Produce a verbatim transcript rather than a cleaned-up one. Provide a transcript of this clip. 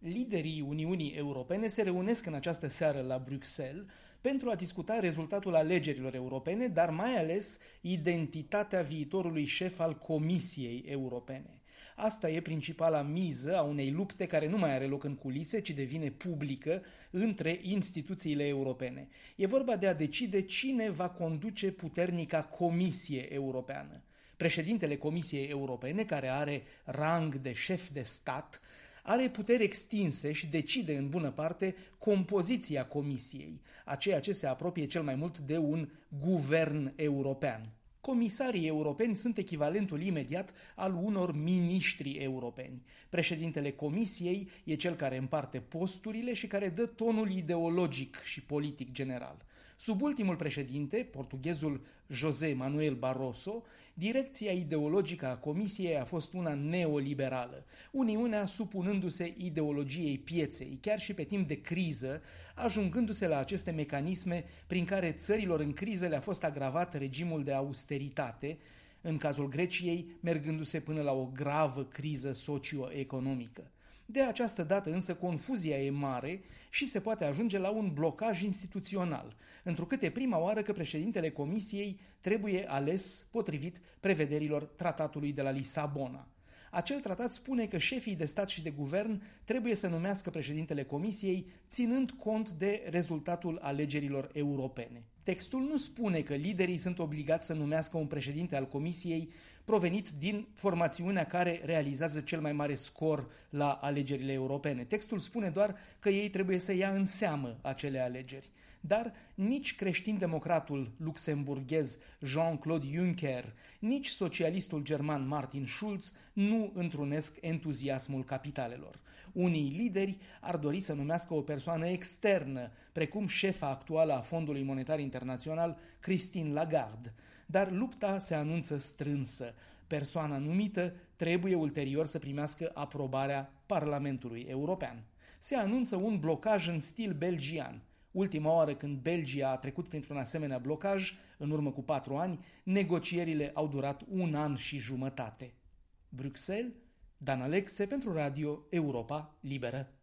Liderii Uniunii Europene se reunesc în această seară la Bruxelles pentru a discuta rezultatul alegerilor europene, dar mai ales identitatea viitorului șef al Comisiei Europene. Asta e principala miză a unei lupte care nu mai are loc în culise, ci devine publică între instituțiile europene. E vorba de a decide cine va conduce puternica Comisie Europeană. Președintele Comisiei Europene, care are rang de șef de stat, are puteri extinse și decide în bună parte compoziția Comisiei, a ceea ce se apropie cel mai mult de un guvern european. Comisarii europeni sunt echivalentul imediat al unor miniștri europeni. Președintele Comisiei e cel care împarte posturile și care dă tonul ideologic și politic general. Sub ultimul președinte, portughezul José Manuel Barroso, direcția ideologică a Comisiei a fost una neoliberală, Uniunea supunându-se ideologiei pieței, chiar și pe timp de criză, ajungându-se la aceste mecanisme prin care țărilor în criză le-a fost agravat regimul de austeritate, în cazul Greciei mergându-se până la o gravă criză socio-economică. De această dată însă confuzia e mare și se poate ajunge la un blocaj instituțional, întrucât e prima oară că președintele Comisiei trebuie ales potrivit prevederilor tratatului de la Lisabona. Acel tratat spune că șefii de stat și de guvern trebuie să numească președintele Comisiei ținând cont de rezultatul alegerilor europene. Textul nu spune că liderii sunt obligați să numească un președinte al Comisiei provenit din formațiunea care realizează cel mai mare scor la alegerile europene. Textul spune doar că ei trebuie să ia în seamă acele alegeri. Dar nici creștin-democratul luxemburghez Jean-Claude Juncker, nici socialistul german Martin Schulz nu întrunesc entuziasmul capitalelor. Unii lideri ar dori să numească o persoană externă, precum șefa actuală a Fondului Monetar Internațional, Christine Lagarde, dar lupta se anunță strânsă. Persoana numită trebuie ulterior să primească aprobarea Parlamentului European. Se anunță un blocaj în stil belgian. Ultima oară când Belgia a trecut printr-un asemenea blocaj, în urmă cu patru ani, negocierile au durat un an și jumătate. Bruxelles, Dan Alexe pentru Radio Europa Liberă.